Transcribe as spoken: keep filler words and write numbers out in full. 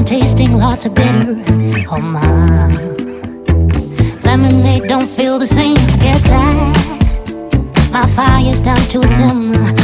tasting lots of bitter. Oh my, lemonade don't feel the same. I get tired, my fire's down to a simmer.